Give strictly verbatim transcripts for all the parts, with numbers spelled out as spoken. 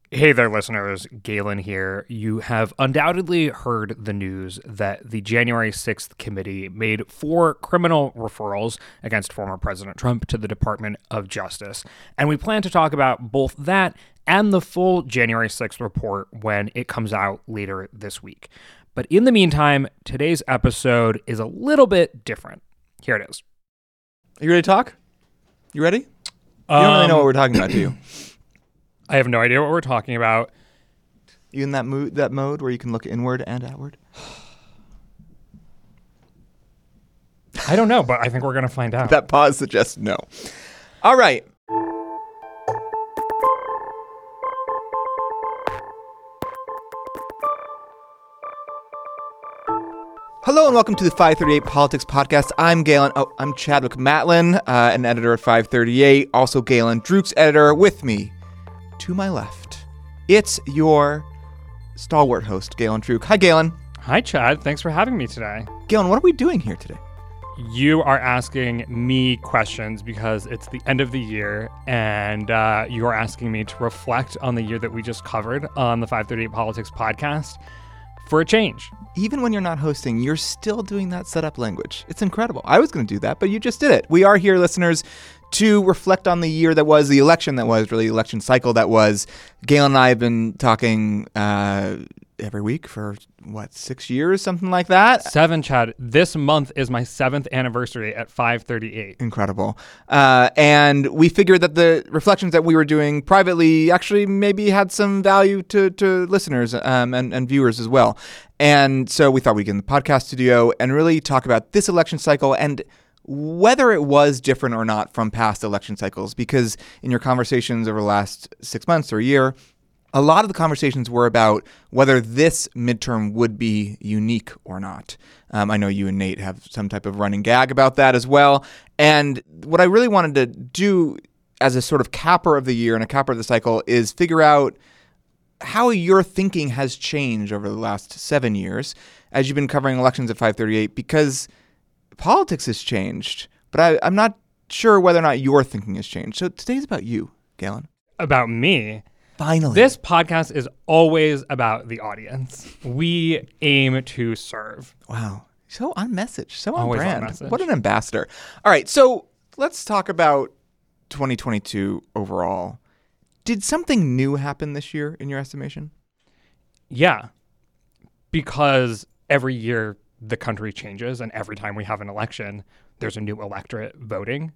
Hey there, listeners. Galen here. You have undoubtedly heard the news that the January sixth committee made four criminal referrals against former President Trump to the Department of Justice. And we plan to talk about both that and the full January sixth report when it comes out later this week. But in the meantime, today's episode is a little bit different. Here it is. Are you ready to talk? You ready? You Um, don't really know what we're talking about, do you? I have no idea what we're talking about. You in that mood, that mode where you can look inward and outward? I don't know, but I think we're going to find out. That pause suggests no. All right. Hello and welcome to the five thirty-eight Politics Podcast. I'm Galen. Oh, I'm Chadwick Matlin, uh, an editor at five thirty-eight. Also Galen Drukes, editor. With me, to my left, it's your stalwart host, Galen Druke. Hi, Galen. Hi, Chad. Thanks for having me today. Galen, what are we doing here today? You are asking me questions because it's the end of the year, and uh, you are asking me to reflect on the year that we just covered on the five thirty-eight Politics Podcast for a change. Even when you're not hosting, you're still doing that setup language. It's incredible. I was going to do that, but you just did it. We are here, listeners, to reflect on the year that was, the election that was, really the election cycle that was. Galen and I have been talking uh, every week for, what, six years, something like that? Seven, Chad. This month is my seventh anniversary at five thirty-eight. Incredible. Uh, and we figured that the reflections that we were doing privately actually maybe had some value to, to listeners um, and, and viewers as well. And so we thought we'd get in the podcast studio and really talk about this election cycle and whether it was different or not from past election cycles, because in your conversations over the last six months or a year, a lot of the conversations were about whether this midterm would be unique or not. Um, I know you and Nate have some type of running gag about that as well. And what I really wanted to do as a sort of capper of the year and a capper of the cycle is figure out how your thinking has changed over the last seven years as you've been covering elections at five thirty-eight, because politics has changed, but I, I'm not sure whether or not your thinking has changed. So today's about you, Galen. About me? Finally. This podcast is always about the audience. We aim to serve. Wow. So on message. So on Always on brand. message. What an ambassador. All right. So let's talk about twenty twenty-two overall. Did something new happen this year in your estimation? Yeah, because every year the country changes, and every time we have an election, there's a new electorate voting,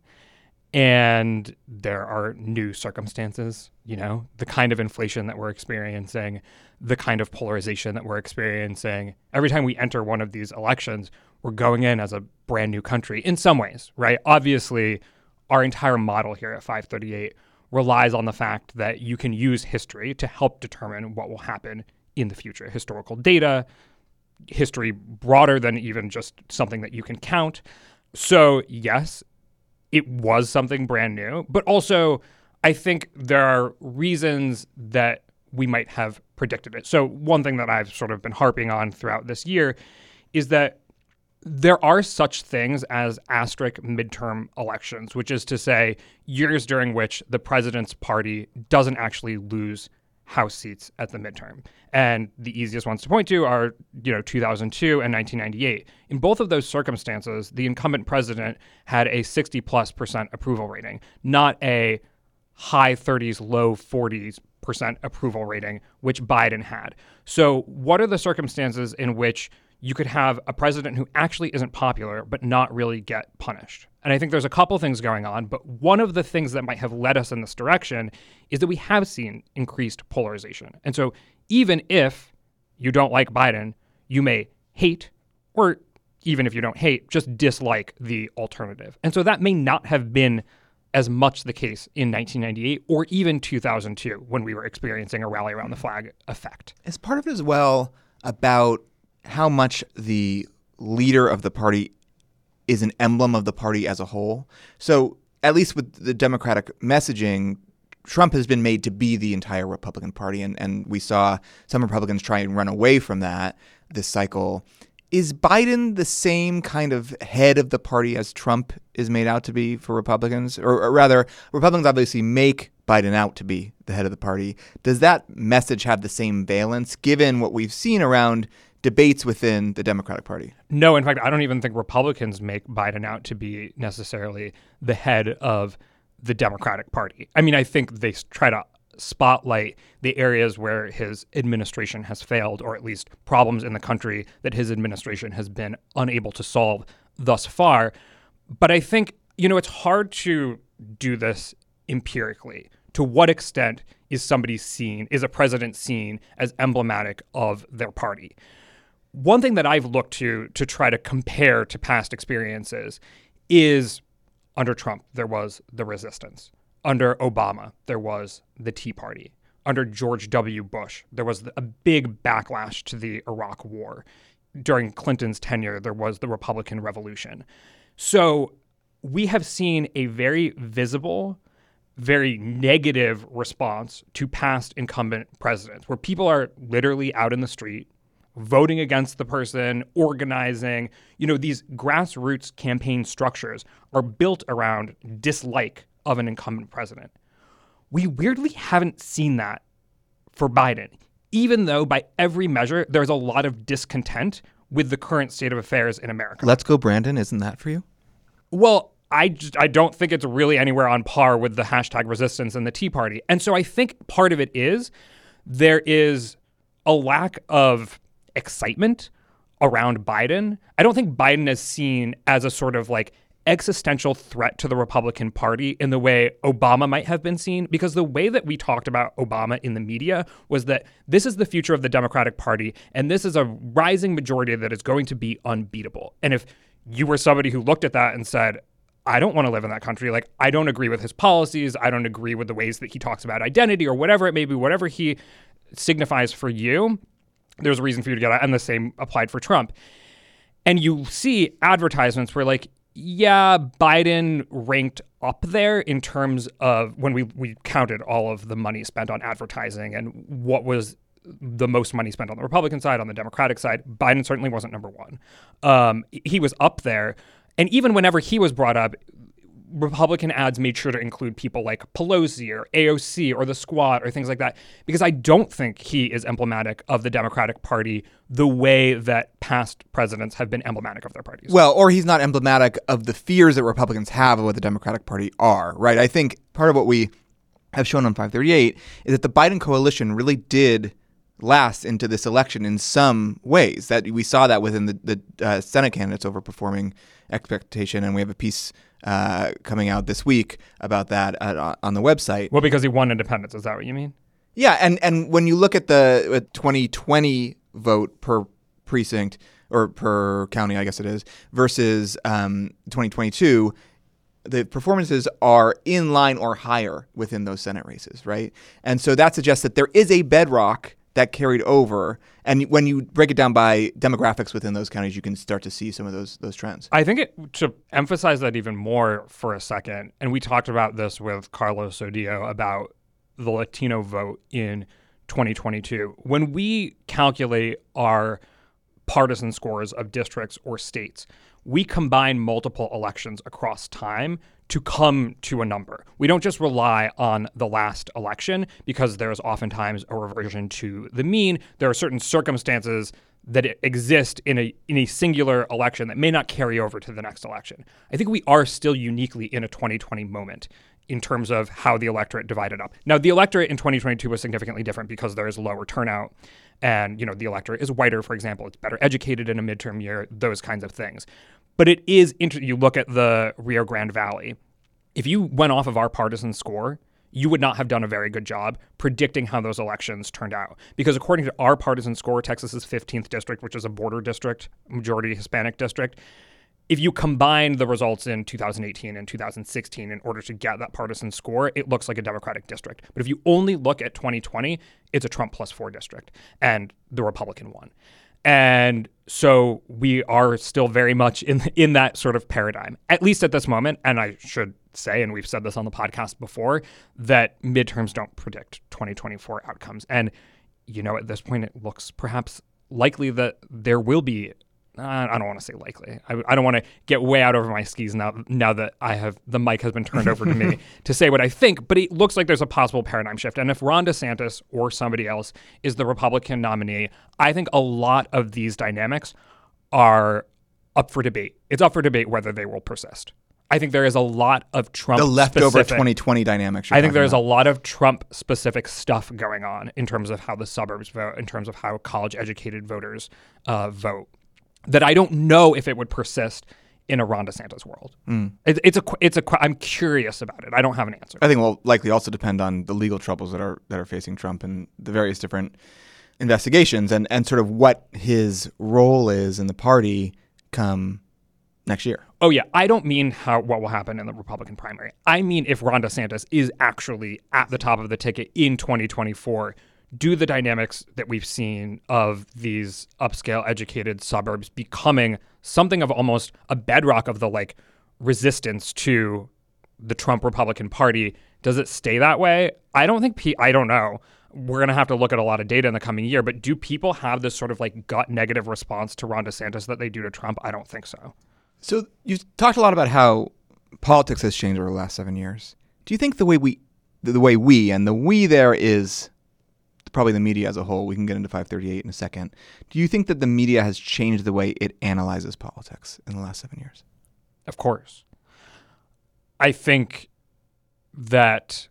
and there are new circumstances, you know, the kind of inflation that we're experiencing, the kind of polarization that we're experiencing. Every time we enter one of these elections, we're going in as a brand new country in some ways, right? Obviously, our entire model here at five thirty-eight relies on the fact that you can use history to help determine what will happen in the future. Historical data, history broader than even just something that you can count. So yes, it was something brand new, but also I think there are reasons that we might have predicted it. So one thing that I've sort of been harping on throughout this year is that there are such things as asterisk midterm elections, which is to say years during which the president's party doesn't actually lose House seats at the midterm. And the easiest ones to point to are, you know, two thousand two and nineteen ninety-eight. In both of those circumstances, the incumbent president had a sixty plus percent approval rating, not a high thirties, low forties percent approval rating, which Biden had. So what are the circumstances in which you could have a president who actually isn't popular but not really get punished? And I think there's a couple things going on, but one of the things that might have led us in this direction is that we have seen increased polarization. And so even if you don't like Biden, you may hate, or even if you don't hate, just dislike the alternative. And so that may not have been as much the case in nineteen ninety-eight or even two thousand two when we were experiencing a rally around the flag effect. Is part of it as well about how much the leader of the party is an emblem of the party as a whole? So at least with the Democratic messaging, Trump has been made to be the entire Republican Party. And, and we saw some Republicans try and run away from that this cycle. is Biden the same kind of head of the party as Trump is made out to be for Republicans? Or, or rather, Republicans obviously make Biden out to be the head of the party. Does that message have the same valence given what we've seen around debates within the Democratic Party? No, in fact, I don't even think Republicans make Biden out to be necessarily the head of the Democratic Party. I mean, I think they try to spotlight the areas where his administration has failed, or at least problems in the country that his administration has been unable to solve thus far. But I think, you know, it's hard to do this empirically. To what extent is somebody seen, is a president seen as emblematic of their party? One thing that I've looked to to try to compare to past experiences is under Trump, there was the resistance. Under Obama, there was the Tea Party. Under George W. Bush, there was a big backlash to the Iraq War. During Clinton's tenure, there was the Republican Revolution. So we have seen a very visible, very negative response to past incumbent presidents, where people are literally out in the street, voting against the person, organizing. You know, these grassroots campaign structures are built around dislike of an incumbent president. We weirdly haven't seen that for Biden, even though by every measure, there's a lot of discontent with the current state of affairs in America. Let's go, Brandon. Isn't that for you? Well, I, just, I don't think it's really anywhere on par with the hashtag resistance and the Tea Party. And so I think part of it is there is a lack of excitement around Biden. I don't think Biden is seen as a sort of like existential threat to the Republican Party in the way Obama might have been seen, because the way that we talked about Obama in the media was that this is the future of the Democratic Party, and this is a rising majority that is going to be unbeatable. And if you were somebody who looked at that and said, I don't want to live in that country, like, I don't agree with his policies, I don't agree with the ways that he talks about identity or whatever it may be, whatever he signifies for you, there's a reason for you to get out. And the same applied for Trump. And you see advertisements where, like, yeah, Biden ranked up there in terms of when we, we counted all of the money spent on advertising and what was the most money spent on the Republican side, on the Democratic side. Biden certainly wasn't number one. Um, he was up there. And even whenever he was brought up, Republican ads made sure to include people like Pelosi or A O C or the Squad or things like that, because I don't think he is emblematic of the Democratic Party the way that past presidents have been emblematic of their parties. Well, or he's not emblematic of the fears that Republicans have of what the Democratic Party are, right? I think part of what we have shown on five thirty-eight is that the Biden coalition really did last into this election in some ways. That we saw that within the, the uh, Senate candidates overperforming expectation, and we have a piece uh, coming out this week about that at, uh, on the website. Well, because he won independents, is that what you mean? Yeah, and, and when you look at the uh, twenty twenty vote per precinct, or per county, I guess it is, versus um, twenty twenty-two, the performances are in line or higher within those Senate races, right? And so that suggests that there is a bedrock that carried over. And when you break it down by demographics within those counties, you can start to see some of those those trends. I think it, to emphasize that even more for a second, and we talked about this with Carlos Odillo about the Latino vote in twenty twenty-two. When we calculate our partisan scores of districts or states, we combine multiple elections across time to come to a number. We don't just rely on the last election, because there's oftentimes a reversion to the mean. There are certain circumstances that exist in a in a singular election that may not carry over to the next election. I think we are still uniquely in a twenty twenty moment in terms of how the electorate divided up. Now, the electorate in twenty twenty-two was significantly different because there is lower turnout, and you know the electorate is whiter, for example. It's better educated in a midterm year, those kinds of things. But it is interesting. You look at the Rio Grande Valley. If you went off of our partisan score, you would not have done a very good job predicting how those elections turned out. Because according to our partisan score, Texas's fifteenth district, which is a border district, majority Hispanic district, if you combine the results in two thousand eighteen and two thousand sixteen in order to get that partisan score, it looks like a Democratic district. But if you only look at twenty twenty, it's a Trump plus four district, and the Republican won. And so we are still very much in in that sort of paradigm, at least at this moment. And I should say, and we've said this on the podcast before, that midterms don't predict twenty twenty-four outcomes. And, you know, at this point, it looks perhaps likely that there will be I don't want to say likely. I, I don't want to get way out over my skis now now that I have the mic has been turned over to me to say what I think, but it looks like there's a possible paradigm shift. And if Ron DeSantis or somebody else is the Republican nominee, I think a lot of these dynamics are up for debate. It's up for debate whether they will persist. I think there is a lot of Trump The leftover specific, twenty twenty dynamics. I think there's about. a lot of Trump-specific stuff going on in terms of how the suburbs vote, in terms of how college-educated voters uh, vote, that I don't know if it would persist in a Ron DeSantis world. Mm. It, it's a, it's a. I'm curious about it. I don't have an answer. I think it will likely also depend on the legal troubles that are that are facing Trump and the various different investigations and, and sort of what his role is in the party come next year. Oh yeah, I don't mean how what will happen in the Republican primary. I mean if Ron DeSantis is actually at the top of the ticket in twenty twenty-four. Do the dynamics that we've seen of these upscale educated suburbs becoming something of almost a bedrock of the like resistance to the Trump Republican Party? Does it stay that way? I don't think, P- I don't know. We're going to have to look at a lot of data in the coming year, but do people have this sort of like gut negative response to Ron DeSantis that they do to Trump? I don't think so. So you talked a lot about how politics has changed over the last seven years. Do you think the way we, the way we, and the we there is probably the media as a whole, we can get into five thirty-eight in a second. Do you think that the media has changed the way it analyzes politics in the last seven years? Of course. I think that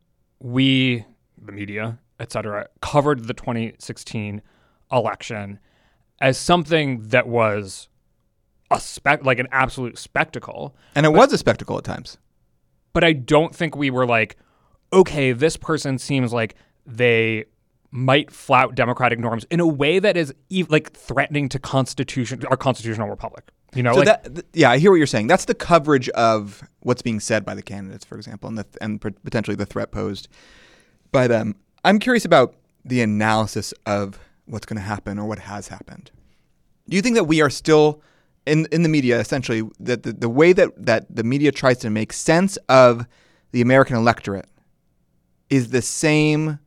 we, the media, et cetera, covered the twenty sixteen election as something that was a spec, like an absolute spectacle. And it but, was a spectacle at times. But I don't think we were like, okay, this person seems like they might flout democratic norms in a way that is ev- like threatening to constitution, our constitutional republic. You know, so like, that, th- yeah, I hear what you're saying. That's the coverage of what's being said by the candidates, for example, and the th- and p- potentially the threat posed by them. I'm curious about the analysis of what's going to happen or what has happened. Do you think that we are still in in the media, essentially, that the, the way that, that the media tries to make sense of the American electorate is the same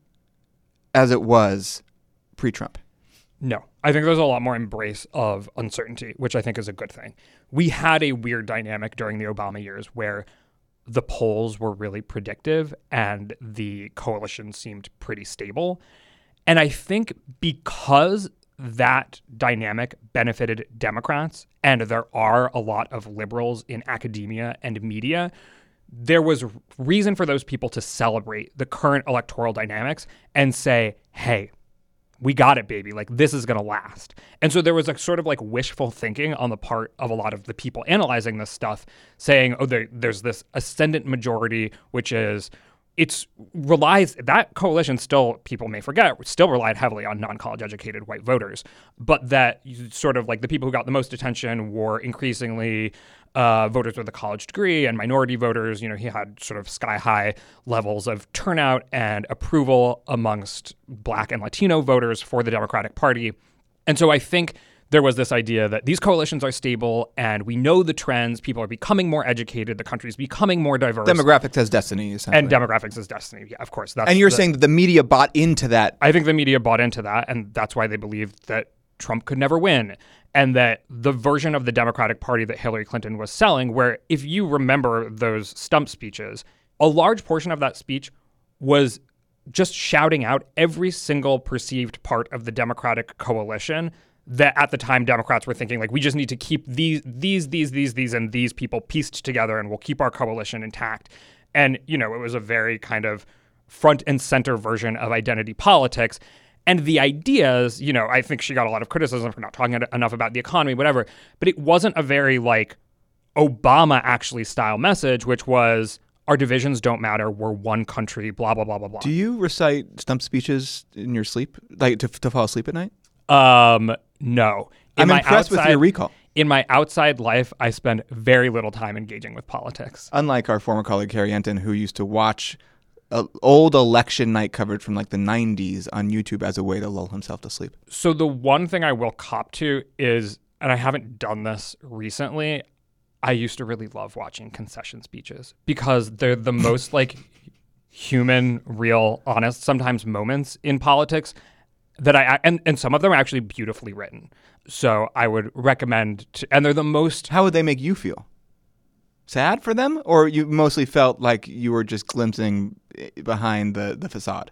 as it was pre-Trump? No. I think there's a lot more embrace of uncertainty, which I think is a good thing. We had a weird dynamic during the Obama years where the polls were really predictive and the coalition seemed pretty stable. And I think because that dynamic benefited Democrats, and there are a lot of liberals in academia and media, there was reason for those people to celebrate the current electoral dynamics and say, hey, we got it, baby. Like, this is going to last. And so there was a sort of like wishful thinking on the part of a lot of the people analyzing this stuff, saying, oh, there, there's this ascendant majority, which is, it's relies, that coalition still, people may forget, still relied heavily on non-college educated white voters, but that sort of like the people who got the most attention were increasingly uh, voters with a college degree and minority voters. You know, he had sort of sky high levels of turnout and approval amongst Black and Latino voters for the Democratic Party. And so I think there was this idea that these coalitions are stable and we know the trends. People are becoming more educated. The country's becoming more diverse. Demographics as destiny, essentially. And demographics as destiny. Yeah, of course. That's and you're the, saying that the media bought into that. I think the media bought into that, and that's why they believed that Trump could never win. And that the version of the Democratic Party that Hillary Clinton was selling, where if you remember those stump speeches, a large portion of that speech was just shouting out every single perceived part of the Democratic coalition that at the time Democrats were thinking, like, we just need to keep these, these, these, these, these, and these people pieced together and we'll keep our coalition intact. And, you know, it was a very kind of front and center version of identity politics. And the ideas, you know, I think she got a lot of criticism for not talking enough about the economy, whatever, but it wasn't a very, like, Obama actually style message, which was, our divisions don't matter, we're one country, blah, blah, blah, blah, blah. Do you recite stump speeches in your sleep, like to, to fall asleep at night? Um, no. In I'm impressed outside, with your recall. In my outside life, I spend very little time engaging with politics. Unlike our former colleague, Harry Enton, who used to watch uh, old election night coverage from like the nineties on YouTube as a way to lull himself to sleep. So the one thing I will cop to is, and I haven't done this recently, I used to really love watching concession speeches because they're the most like human, real, honest, sometimes moments in politics. that I and, and some of them are actually beautifully written. So I would recommend, to, and they're the most. How would they make you feel? Sad for them, or you mostly felt like you were just glimpsing behind the, the facade?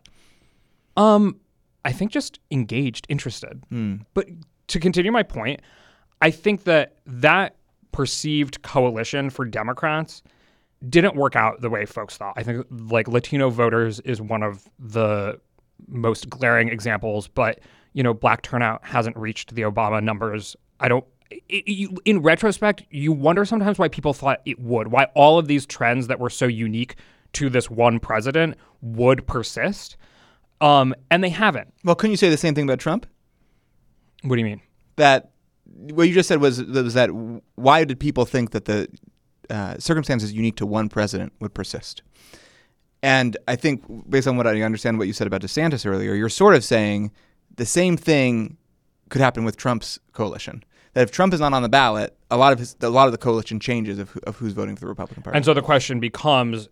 Um, I think just engaged, interested. Mm. But to continue my point, I think that that perceived coalition for Democrats didn't work out the way folks thought. I think like Latino voters is one of the most glaring examples, but you know, black turnout hasn't reached the Obama numbers. I don't. It, you, in retrospect, you wonder sometimes why people thought it would, why all of these trends that were so unique to this one president would persist, um, and they haven't. Well, couldn't you say the same thing about Trump? What do you mean? That what you just said was was that why did people think that the uh, circumstances unique to one president would persist? And I think, based on what I understand, what you said about DeSantis earlier, you're sort of saying the same thing could happen with Trump's coalition. That if Trump is not on the ballot, a lot of his, a lot of the coalition changes of, of who's voting for the Republican Party. And so the question becomes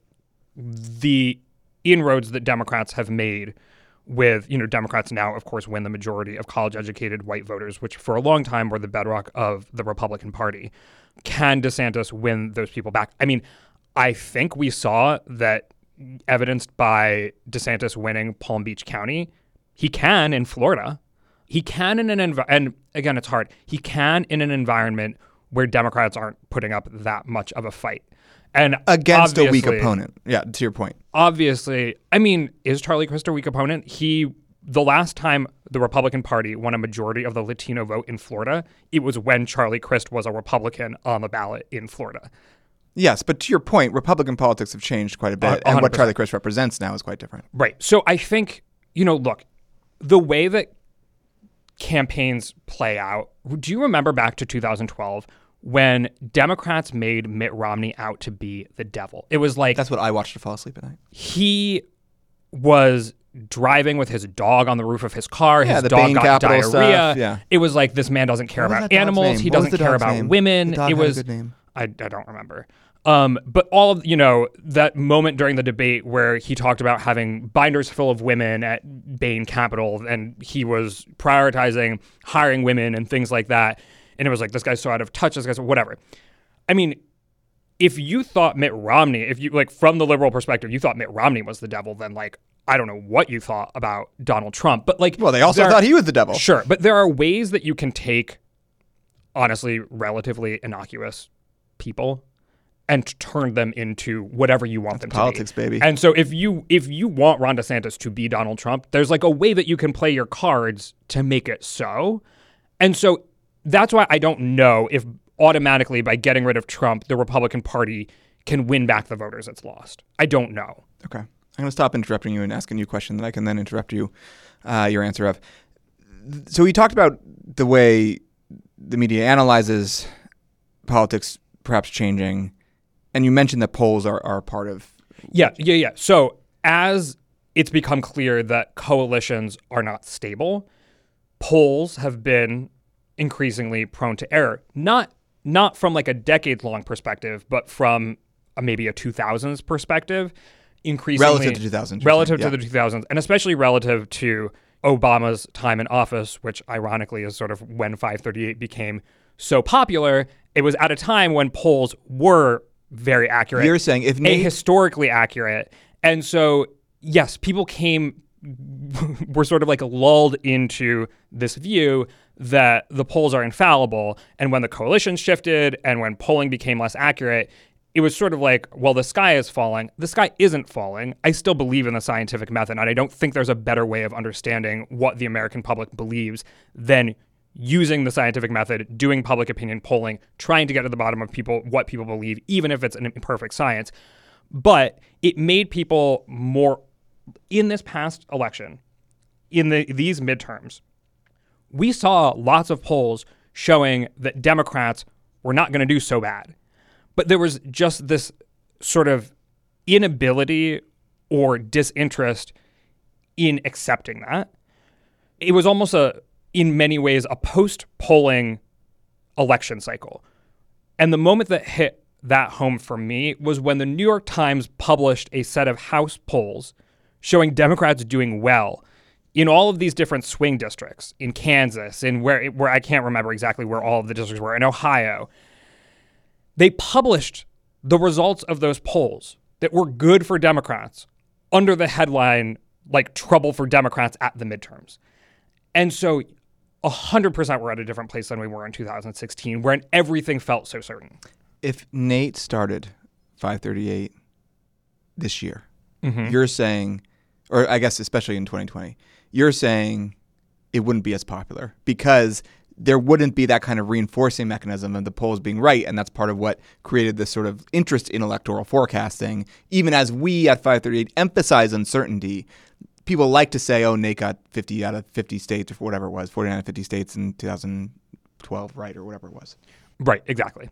the inroads that Democrats have made with, you know, Democrats now, of course, win the majority of college-educated white voters, which for a long time were the bedrock of the Republican Party. Can DeSantis win those people back? I mean, I think we saw that evidenced by DeSantis winning Palm Beach County. He can in Florida. He can in an env- and again, it's hard. He can in an environment where Democrats aren't putting up that much of a fight. And against a weak opponent. Yeah, to your point. Obviously, I mean, is Charlie Crist a weak opponent? He, the last time the Republican Party won a majority of the Latino vote in Florida, it was when Charlie Crist was a Republican on the ballot in Florida. Yes, but to your point, Republican politics have changed quite a bit, one hundred percent. And what Charlie Crist represents now is quite different. Right. So I think, you know, look, the way that campaigns play out, do you remember back to two thousand twelve when Democrats made Mitt Romney out to be the devil? It was like... That's what I watched to fall asleep at night. He was driving with his dog on the roof of his car. Yeah, his the dog Bain got Capital diarrhea. Stuff, yeah. It was like, this man doesn't care What was about that dog's animals. name? He What was doesn't the care dog's about name? women. The dog it had a was... good name. I, I don't remember. Um, but all of, you know, that moment during the debate where he talked about having binders full of women at Bain Capital, and he was prioritizing hiring women and things like that. And it was like, this guy's so out of touch, this guy's whatever. I mean, if you thought Mitt Romney, if you like from the liberal perspective, you thought Mitt Romney was the devil, then like, I don't know what you thought about Donald Trump. But like, well, they also thought he was the devil. Sure. But there are ways that you can take, honestly, relatively innocuous people and turn them into whatever you want That's them politics, to be. baby. And so if you if you want Ron DeSantis to be Donald Trump, there's like a way that you can play your cards to make it so. And so that's why I don't know if automatically by getting rid of Trump, the Republican Party can win back the voters it's lost. I don't know. Okay. I'm going to stop interrupting you and asking you a question that I can then interrupt you, uh, your answer of. So we talked about the way the media analyzes politics perhaps changing. And you mentioned that polls are, are part of... Yeah, yeah, yeah. So as it's become clear that coalitions are not stable, polls have been increasingly prone to error. Not not from like a decades-long perspective, but from a, maybe a two thousands perspective. Increasingly, relative to two thousands. Relative yeah. to the two thousands, and especially relative to Obama's time in office, which ironically is sort of when five thirty-eight became so popular. It was at a time when polls were very accurate. You're saying if Nate... historically accurate. And so, yes, people came, were sort of like lulled into this view that the polls are infallible. And when the coalition shifted and when polling became less accurate, it was sort of like, well, the sky is falling. The sky isn't falling. I still believe in the scientific method, and I don't think there's a better way of understanding what the American public believes than using the scientific method, doing public opinion polling, trying to get to the bottom of people, what people believe, even if it's an imperfect science. But it made people more, in this past election, in the these midterms, we saw lots of polls showing that Democrats were not going to do so bad. But there was just this sort of inability or disinterest in accepting that. It was almost a, in many ways, a post-polling election cycle. And the moment that hit that home for me was when the New York Times published a set of House polls showing Democrats doing well in all of these different swing districts, in Kansas, in where, where I can't remember exactly where all of the districts were, in Ohio, they published the results of those polls that were good for Democrats under the headline, like, trouble for Democrats at the midterms. And so one hundred percent we're at a different place than we were in two thousand sixteen, when everything felt so certain. If Nate started five thirty-eight this year, mm-hmm. you're saying, or I guess especially in twenty twenty, you're saying it wouldn't be as popular because there wouldn't be that kind of reinforcing mechanism of the polls being right. And that's part of what created this sort of interest in electoral forecasting. Even as we at five thirty-eight emphasize uncertainty, people like to say, oh, Nate got fifty out of fifty states or whatever it was, forty-nine out of fifty states in two thousand twelve, right, or whatever it was. Right, exactly.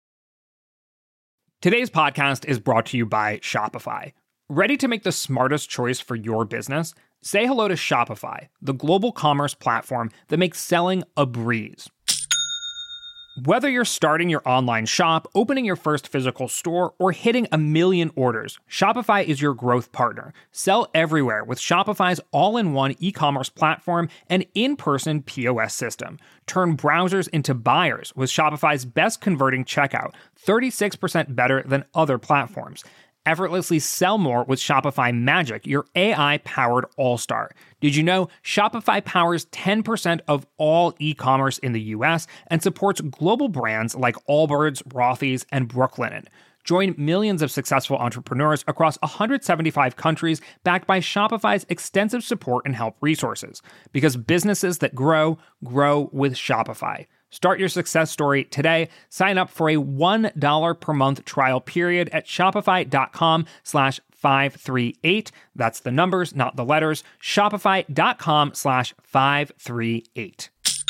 Today's podcast is brought to you by Shopify. Ready to make the smartest choice for your business? Say hello to Shopify, the global commerce platform that makes selling a breeze. Whether you're starting your online shop, opening your first physical store, or hitting a million orders, Shopify is your growth partner. Sell everywhere with Shopify's all-in-one e-commerce platform and in-person P O S system. Turn browsers into buyers with Shopify's best converting checkout, thirty-six percent better than other platforms. Effortlessly sell more with Shopify Magic, your A I-powered all-star. Did you know Shopify powers ten percent of all e-commerce in the U S and supports global brands like Allbirds, Rothy's, and Brooklinen? Join millions of successful entrepreneurs across one hundred seventy-five countries backed by Shopify's extensive support and help resources. Because businesses that grow, grow with Shopify. Start your success story today. Sign up for a one dollar per month trial period at shopify.com slash 538. That's the numbers, not the letters. Shopify.com slash 538.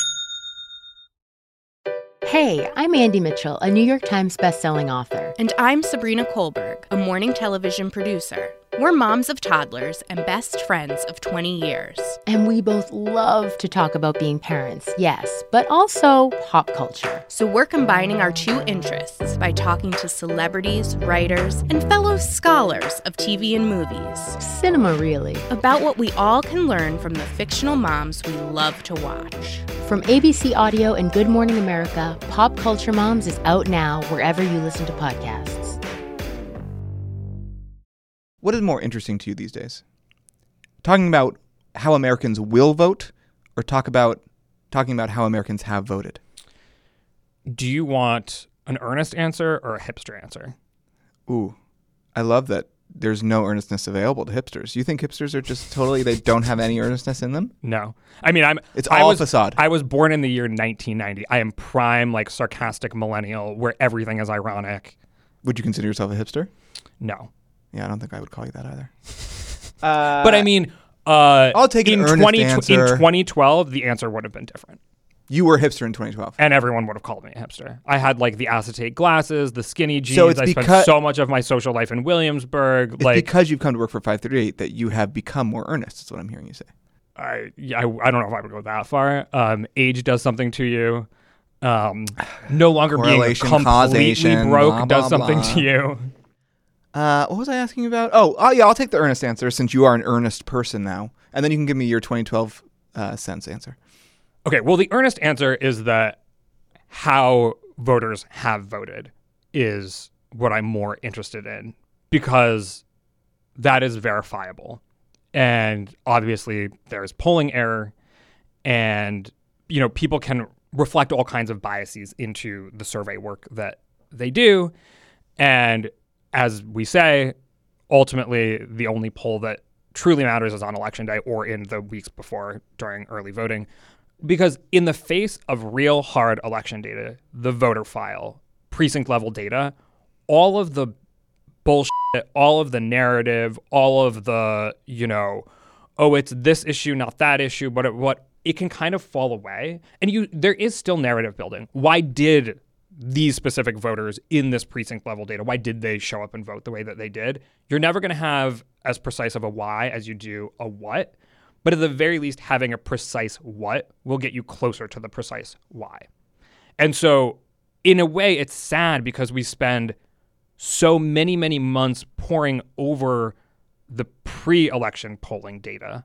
Hey, I'm Andy Mitchell, a New York Times bestselling author. And I'm Sabrina Kohlberg, a morning television producer. We're moms of toddlers and best friends of twenty years. And we both love to talk about being parents, yes, but also pop culture. So we're combining our two interests by talking to celebrities, writers, and fellow scholars of T V and movies. Cinema, really. About what we all can learn from the fictional moms we love to watch. From A B C Audio and Good Morning America, Pop Culture Moms is out now wherever you listen to podcasts. What is more interesting to you these days? Talking about how Americans will vote, or talk about talking about how Americans have voted? Do you want an earnest answer or a hipster answer? Ooh, I love that there's no earnestness available to hipsters. You think hipsters are just totally, they don't have any earnestness in them? No. I mean, I'm It's all I was, facade. I was born in the year nineteen ninety. I am prime, like, sarcastic millennial where everything is ironic. Would you consider yourself a hipster? No. Yeah, I don't think I would call you that either. Uh, but I mean, uh, I'll take in an earnest twenty answer. In twenty twelve, the answer would have been different. You were a hipster in twenty twelve. And everyone would have called me a hipster. I had, like, the acetate glasses, the skinny jeans. So it's I because, spent so much of my social life in Williamsburg. It's like, because you've come to work for five thirty-eight that you have become more earnest, is what I'm hearing you say. I, yeah, I, I don't know if I would go that far. Um, age does something to you. Um, no longer being completely causation, broke blah, does blah, something blah. to you. Uh, what was I asking about? Oh, oh, yeah, I'll take the earnest answer since you are an earnest person now. And then you can give me your twenty twelve uh, cents answer. Okay, well, the earnest answer is that how voters have voted is what I'm more interested in because that is verifiable. And obviously there's polling error and, you know, people can reflect all kinds of biases into the survey work that they do. And as we say, ultimately, the only poll that truly matters is on election day or in the weeks before during early voting. Because in the face of real hard election data, the voter file, precinct level data, all of the bullshit, all of the narrative, all of the, you know, oh, it's this issue, not that issue, but it, what it can kind of fall away. And you, there is still narrative building. Why did these specific voters in this precinct level data, why did they show up and vote the way that they did? You're never going to have as precise of a why as you do a what, but at the very least, having a precise what will get you closer to the precise why. And so in a way, it's sad because we spend so many, many months poring over the pre-election polling data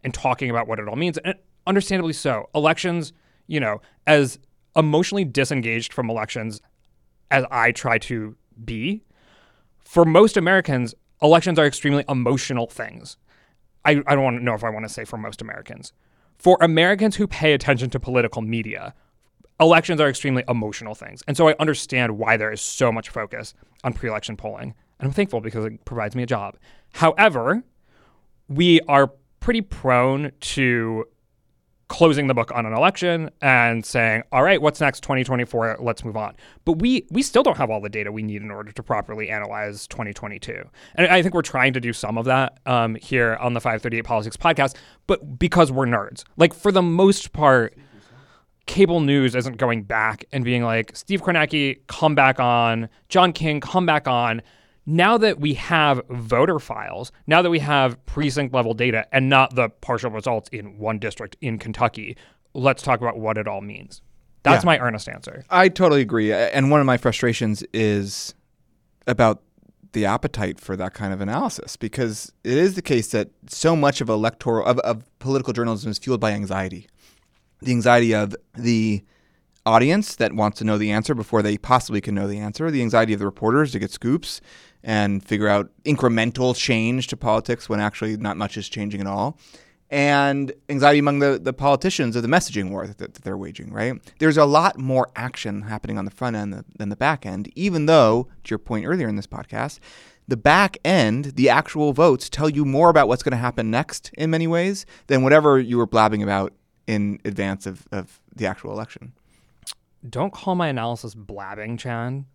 and talking about what it all means. And understandably so. Elections, you know, as emotionally disengaged from elections as I try to be, for most Americans, elections are extremely emotional things. I, I don't want to know if I want to say for most Americans. For Americans who pay attention to political media, elections are extremely emotional things. And so I understand why there is so much focus on pre-election polling. And I'm thankful because it provides me a job. However, we are pretty prone to closing the book on an election and saying, all right, what's next? twenty twenty-four, let's move on. But we we still don't have all the data we need in order to properly analyze twenty twenty-two. And I think we're trying to do some of that um, here on the five thirty-eight Politics podcast, but because we're nerds. Like, for the most part, cable news isn't going back and being like, Steve Kornacki, come back on, John King, come back on. Now that we have voter files, now that we have precinct level data and not the partial results in one district in Kentucky, let's talk about what it all means. That's Yeah. my earnest answer. I totally agree. And one of my frustrations is about the appetite for that kind of analysis, because it is the case that so much of electoral of, of political journalism is fueled by anxiety. The anxiety of the audience that wants to know the answer before they possibly can know the answer, the anxiety of the reporters to get scoops and figure out incremental change to politics when actually not much is changing at all, and anxiety among the, the politicians of the messaging war that, that they're waging, right? There's a lot more action happening on the front end than the back end, even though, to your point earlier in this podcast, the back end, the actual votes, tell you more about what's going to happen next in many ways than whatever you were blabbing about in advance of, of the actual election. Don't call my analysis blabbing, Chan.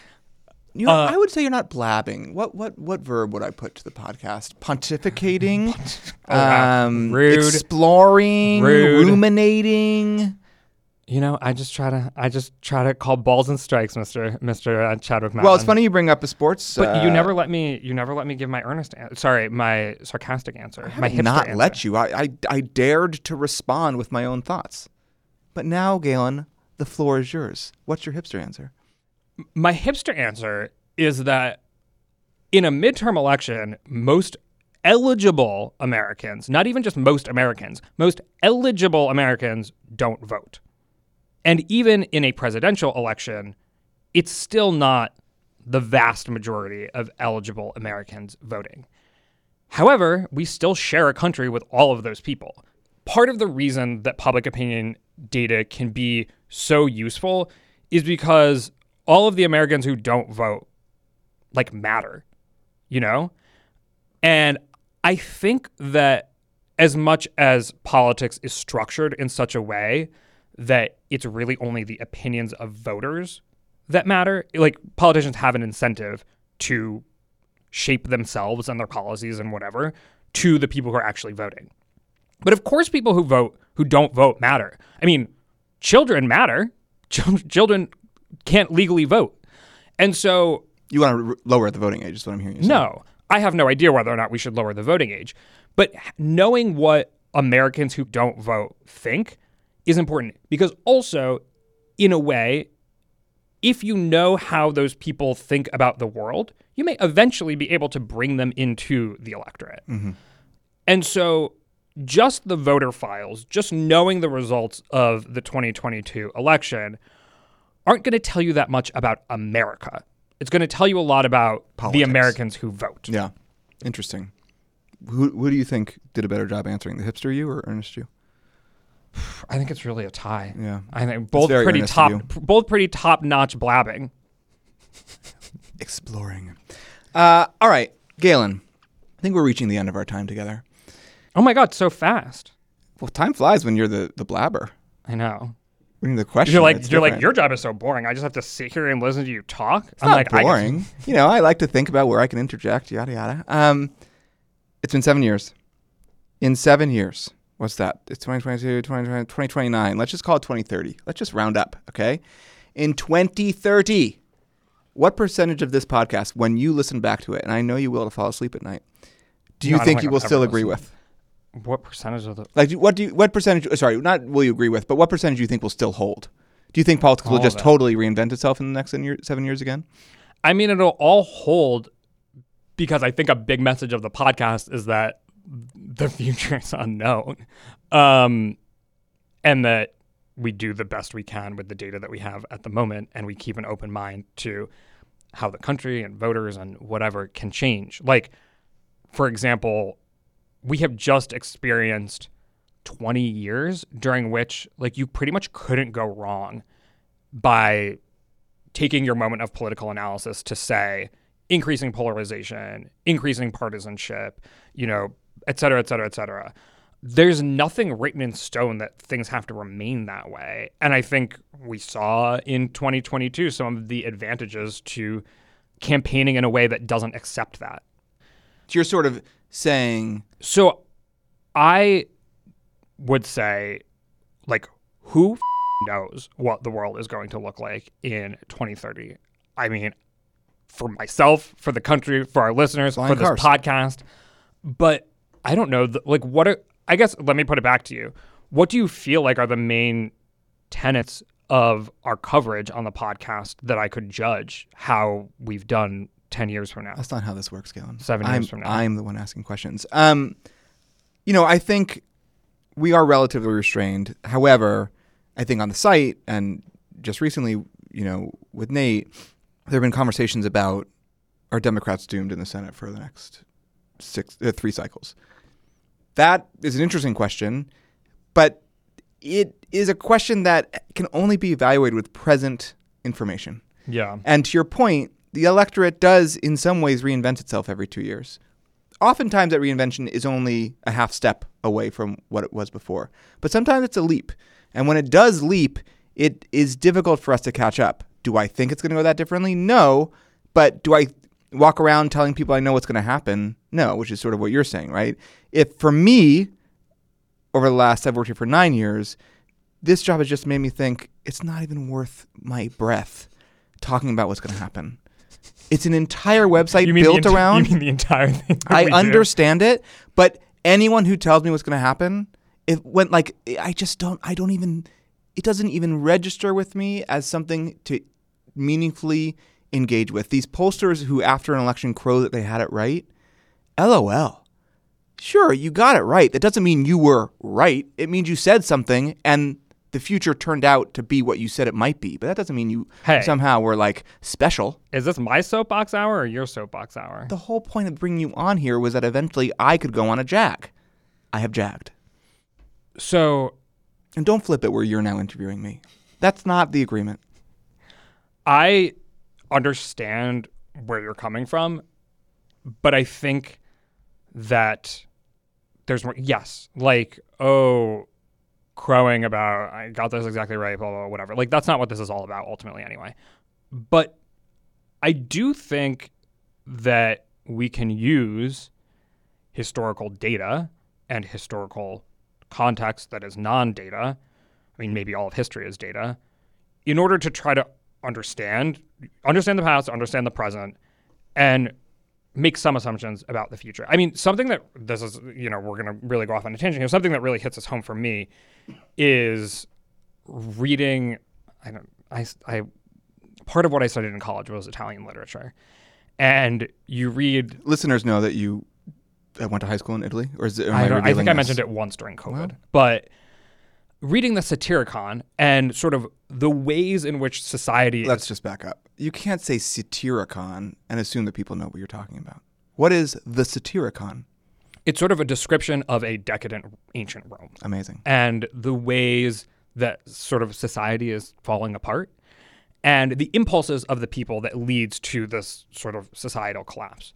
You know, Uh, I would say you're not blabbing. What what what verb would I put to the podcast? Pontificating, Oh, wow. um, Rude. exploring, Rude. ruminating. You know, I just try to I just try to call balls and strikes, Mister Mister Uh, Chadwick Mountain. Well, it's funny you bring up a sports. But uh, you never let me. You never let me give my earnest. An- sorry, my sarcastic answer. I my have not hipster let answer. you. I, I I dared to respond with my own thoughts. But now, Galen, the floor is yours. What's your hipster answer? My hipster answer is that in a midterm election, most eligible Americans, not even just most Americans, most eligible Americans don't vote. And even in a presidential election, it's still not the vast majority of eligible Americans voting. However, we still share a country with all of those people. Part of the reason that public opinion data can be so useful is because all of the Americans who don't vote, like, matter, you know? And I think that as much as politics is structured in such a way that it's really only the opinions of voters that matter, like, politicians have an incentive to shape themselves and their policies and whatever to the people who are actually voting. But of course, people who vote, who don't vote matter. I mean, children matter. Ch- children can't legally vote. And so... You want to r- lower the voting age is what I'm hearing you say. No, I have no idea whether or not we should lower the voting age. But knowing what Americans who don't vote think is important, because also, in a way, if you know how those people think about the world, you may eventually be able to bring them into the electorate. Mm-hmm. And so just the voter files, just knowing the results of the twenty twenty-two election aren't going to tell you that much about America. It's going to tell you a lot about Politics. the Americans who vote. Yeah. Interesting. Who who do you think did a better job answering, the hipster you or Ernest you? I think it's really a tie. Yeah. I think both very pretty earnest of top, you. p- both pretty top-notch blabbing. Exploring. Uh, all right, Galen. I think we're reaching the end of our time together. Oh my God, so fast! Well, time flies when you're the, the blabber. I know. When you're the question. You're like, it's you're like, different. your job is so boring. I just have to sit here and listen to you talk. It's I'm not like, I boring. guess- You know, I like to think about where I can interject, yada, yada. Um, it's been seven years. In seven years, what's that? It's twenty twenty-two, twenty twenty, twenty twenty-nine. Let's just call it twenty thirty. Let's just round up, okay? In twenty thirty, what percentage of this podcast, when you listen back to it, and I know you will to fall asleep at night, do you No, I don't think think you I'll will ever still agree listen. with? What percentage of the? Like, do- what do you, what percentage, sorry, not will you agree with, but what percentage do you think will still hold? Do you think politics will All of just it. totally reinvent itself in the next seven, year, seven years again? I mean, it'll all hold because I think a big message of the podcast is that the future is unknown, um, and that we do the best we can with the data that we have at the moment, and we keep an open mind to how the country and voters and whatever can change. Like, for example, we have just experienced twenty years during which, like, you pretty much couldn't go wrong by taking your moment of political analysis to say increasing polarization, increasing partisanship, you know, et cetera, et cetera, et cetera. There's nothing written in stone that things have to remain that way. And I think we saw in twenty twenty-two some of the advantages to campaigning in a way that doesn't accept that. You're sort of saying... So I would say, like, who f- knows what the world is going to look like in twenty thirty? I mean, for myself, for the country, for our listeners, Flying for this cars. podcast. But I don't know, th- like, what are, I guess, let me put it back to you. What do you feel like are the main tenets of our coverage on the podcast that I could judge how we've done ten years from now? That's not how this works, Galen. Seven years I'm, from now. I'm the one asking questions. Um, you know, I think we are relatively restrained. However, I think on the site and just recently, you know, with Nate, there have been conversations about, are Democrats doomed in the Senate for the next six, uh, three cycles? That is an interesting question, but it is a question that can only be evaluated with present information. Yeah. And to your point, the electorate does in some ways reinvent itself every two years. Oftentimes that reinvention is only a half step away from what it was before. But sometimes it's a leap. And when it does leap, it is difficult for us to catch up. Do I think it's going to go that differently? No. But do I walk around telling people I know what's going to happen? No, which is sort of what you're saying, right? If for me, over the last, I've worked here for nine years, this job has just made me think it's not even worth my breath talking about what's going to happen. It's an entire website You mean built the enti- around. You mean the entire thing? that I we do? understand it, but anyone who tells me what's going to happen, if when like I just don't, I don't even, it doesn't even register with me as something to meaningfully engage with. These pollsters who, after an election, crow that they had it right. LOL. Sure, you got it right. That doesn't mean you were right. It means you said something and the future turned out to be what you said it might be. But that doesn't mean you Hey. somehow were like special. Is this my soapbox hour or your soapbox hour? The whole point of bringing you on here was that eventually I could go on a jag. I have jagged. So And don't flip it where you're now interviewing me. That's not the agreement. I understand where you're coming from, but I think that there's more. Yes, like, oh, crowing about, I got this exactly right, blah, blah, blah, whatever. Like, that's not what this is all about ultimately anyway. But I do think that we can use historical data and historical context that is non-data. I mean, maybe all of history is data, in order to try to understand, understand the past, understand the present, and make some assumptions about the future. I mean, something that this is, you know, we're going to really go off on a tangent here. Something that really hits us home for me is reading. I don't. I. I. Part of what I studied in college was Italian literature, and you read. Listeners know that you uh, went to high school in Italy, or is it? Am I, I, don't, I think revealing I this? mentioned it once during COVID, Well. but reading the Satyricon and sort of the ways in which society Let's is. just back up. You can't say Satyricon and assume that people know what you're talking about. What is the Satyricon? It's sort of a description of a decadent ancient Rome Amazing. and the ways that sort of society is falling apart and the impulses of the people that leads to this sort of societal collapse.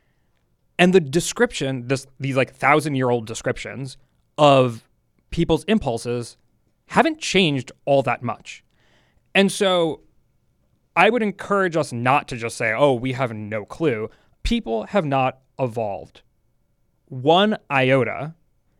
And the description, this these like thousand-year-old descriptions of people's impulses haven't changed all that much. And so I would encourage us not to just say, oh, we have no clue. People have not evolved one iota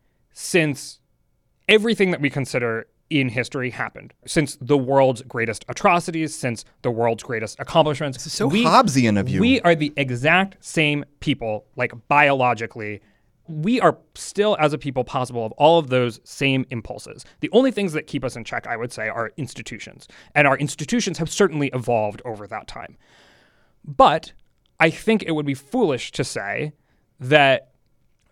since everything that we consider in history happened, since the world's greatest atrocities, since the world's greatest accomplishments. This is so we, Hobbesian of you. We are the exact same people, like biologically. We are still, as a people, possible of all of those same impulses. The only things that keep us in check, I would say, are institutions. And our institutions have certainly evolved over that time. But I think it would be foolish to say that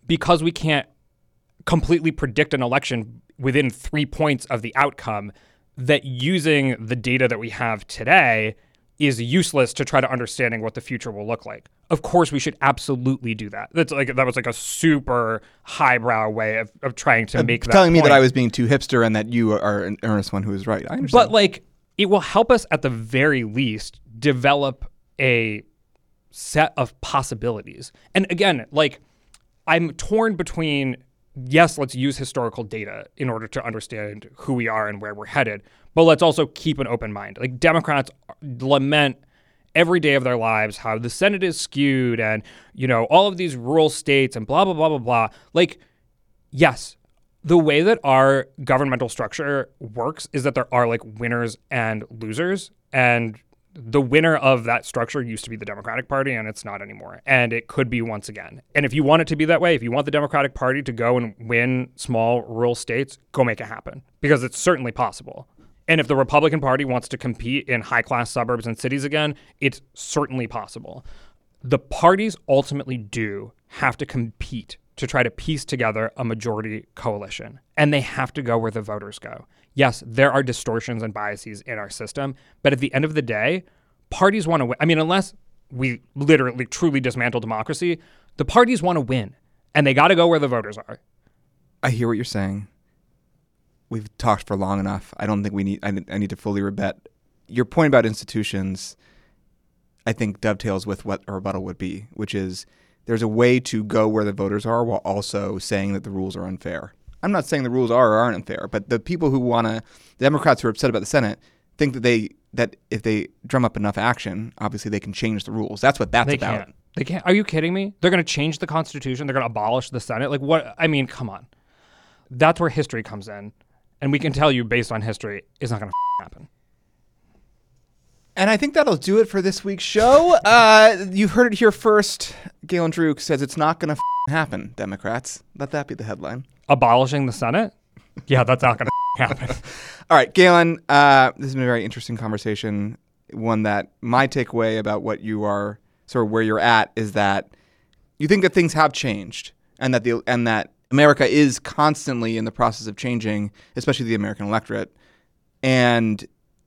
because we can't completely predict an election within three points of the outcome, that using the data that we have today is useless to try to understanding what the future will look like. Of course, we should absolutely do that. That's like that was like a super highbrow way of, of trying to uh, make that telling me point. that I was being too hipster and that you are an earnest one who is right. I understand. But like, it will help us at the very least develop a set of possibilities. And again, like, I'm torn between, yes, let's use historical data in order to understand who we are and where we're headed, but let's also keep an open mind. Like, Democrats lament every day of their lives how the Senate is skewed and, you know, all of these rural states and blah, blah, blah, blah, blah. Like, yes, the way that our governmental structure works is that there are like winners and losers, and the winner of that structure used to be the Democratic Party, and it's not anymore. And it could be once again. And if you want it to be that way, if you want the Democratic Party to go and win small rural states, go make it happen, because it's certainly possible. And if the Republican Party wants to compete in high-class suburbs and cities again, it's certainly possible. The parties ultimately do have to compete to try to piece together a majority coalition, and they have to go where the voters go. Yes, there are distortions and biases in our system, but at the end of the day, parties want to win. I mean, unless we literally truly dismantle democracy, the parties want to win, and they got to go where the voters are. I hear what you're saying. We've talked for long enough. I don't think we need, I, I need to fully rebut. Your point about institutions, I think, dovetails with what a rebuttal would be, which is there's a way to go where the voters are while also saying that the rules are unfair. I'm not saying the rules are or aren't unfair, but the people who want to, the Democrats who are upset about the Senate, think that they that if they drum up enough action, obviously they can change the rules. That's what that's they about. Can't. They can't. Are you kidding me? They're going to change the Constitution. They're going to abolish the Senate. Like, what? I mean, come on. That's where history comes in. And we can tell you, based on history, it's not going to happen. And I think that'll do it for this week's show. Uh, you've heard it here first. Galen Druke says it's not going to happen, Democrats. Let that be the headline. Abolishing the Senate? Yeah, that's not going to happen. All right, Galen, uh, this has been a very interesting conversation. One that my takeaway about what you are, sort of where you're at, is that you think that things have changed and that the and that America is constantly in the process of changing, especially the American electorate. And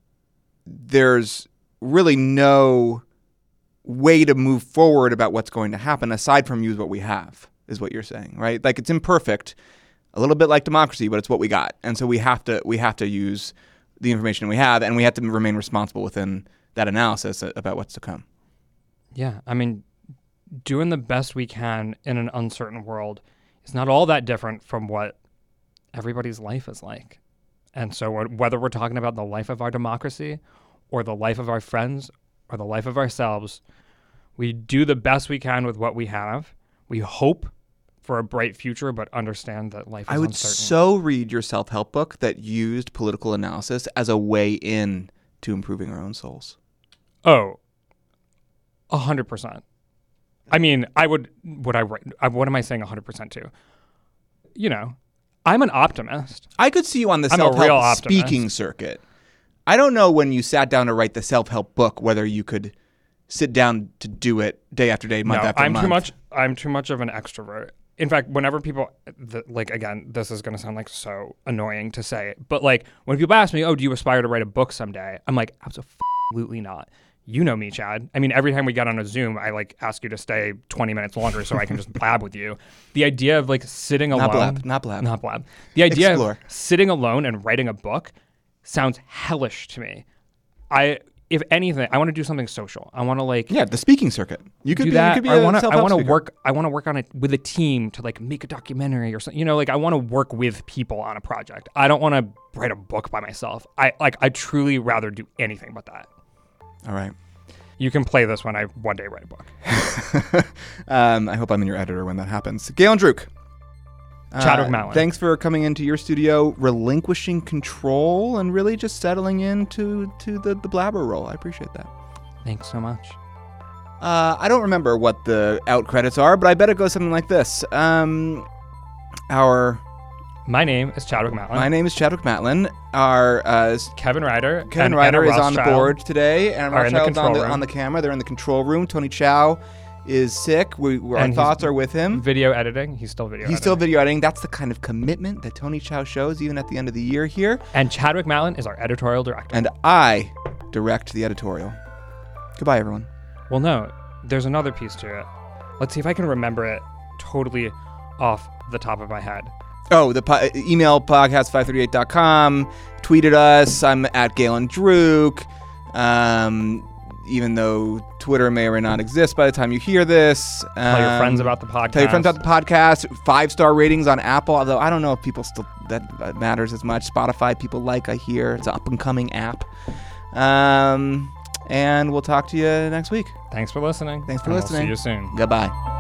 there's really no way to move forward about what's going to happen aside from use what we have, is what you're saying, right? Like, it's imperfect, a little bit like democracy, but it's what we got. And so we have to we have to use the information we have, and we have to remain responsible within that analysis about what's to come. Yeah, I mean, doing the best we can in an uncertain world is not all that different from what everybody's life is like. And so whether we're talking about the life of our democracy or the life of our friends or the life of ourselves, we do the best we can with what we have. We hope for a bright future, but understand that life is I would uncertain. so read your self-help book that used political analysis as a way in to improving our own souls. Oh, a hundred percent. I mean, I would, would I write, what am I saying a hundred percent to? You know, I'm an optimist. I could see you on the I'm a real self-help optimist. speaking circuit. I don't know when you sat down to write the self-help book, whether you could sit down to do it day after day, month no, after I'm month. too much. I'm too much of an extrovert. In fact, whenever people, the, like, again, this is going to sound like so annoying to say it, but like when people ask me, oh, do you aspire to write a book someday? I'm like, absolutely not. You know me, Chad. I mean, every time we get on a Zoom, I like ask you to stay twenty minutes longer so I can just blab with you. The idea of like sitting alone. Not blab, not blab. Not blab. The idea Explore. of sitting alone and writing a book sounds hellish to me. I, if anything, I want to do something social. I want to like Yeah, the speaking circuit. You could do be, that. You could be I a want to. I self-help want to speaker. work. I want to work on it with a team to like make a documentary or something. You know, like I want to work with people on a project. I don't want to write a book by myself. I like. I truly rather do anything but that. All right. You can play this when I one day write a book. um, I hope I'm in your editor when that happens. Galen Druke. Chadwick Uh, Matlin. Thanks for coming into your studio, relinquishing control, and really just settling into to the, the blabber role. I appreciate that. Thanks so much. Uh, I don't remember what the out credits are, but I bet it goes something like this. Um, our My name is Chadwick Matlin. my name is Chadwick Matlin. Our uh, Kevin Ryder. Kevin and Ryder Anna is on the Rothschild board today, and are in the Rothschild's on control the room. on the camera. They're in the control room. Tony Chow is sick. We, our And he's thoughts are with him. Video editing. He's still video He's editing. still video editing. That's the kind of commitment that Tony Chow shows even at the end of the year here. And Chadwick Mallon is our editorial director. And I direct the editorial. Goodbye, everyone. Well, no, there's another piece to it. Let's see if I can remember it totally off the top of my head. Oh, the po- email podcast five thirty-eight dot com. Tweeted us. I'm at Galen Druk. Um, even though Twitter may or may not exist by the time you hear this. Um, Tell your friends about the podcast. Tell your friends about the podcast. Five-star ratings on Apple, although I don't know if people still, that matters as much. Spotify, people like, I hear. It's an up-and-coming app. Um, and we'll talk to you next week. Thanks for listening. Thanks for and listening. We'll see you soon. Goodbye.